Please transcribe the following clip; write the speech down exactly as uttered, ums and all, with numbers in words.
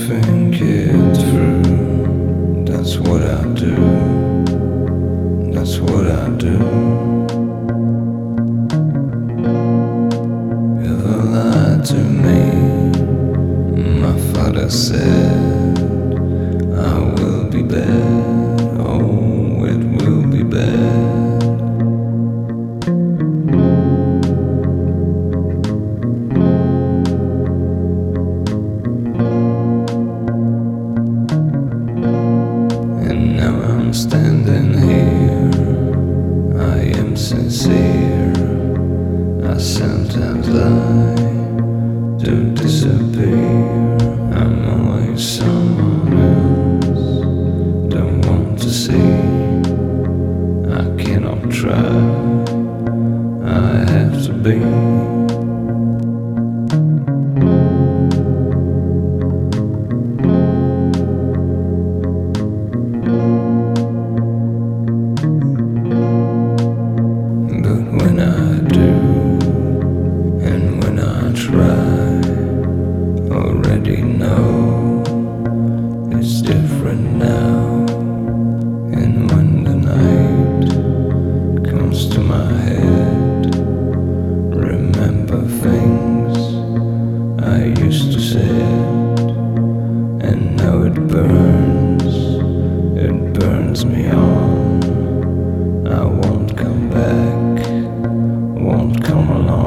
think it through. That's what I do. That's what I do. Ever lied to me? My father said I will be bad. Oh, it will be bad. And now I'm standing here. I am sincere. I sometimes lie to disappear. I'm always someone else. Don't want to see. I cannot try. I have to be. But when I do, and when I try, already know it's different now. And when the night comes to my head, remember things I used to say, and now it burns, it burns me on. I won't come back, won't come along.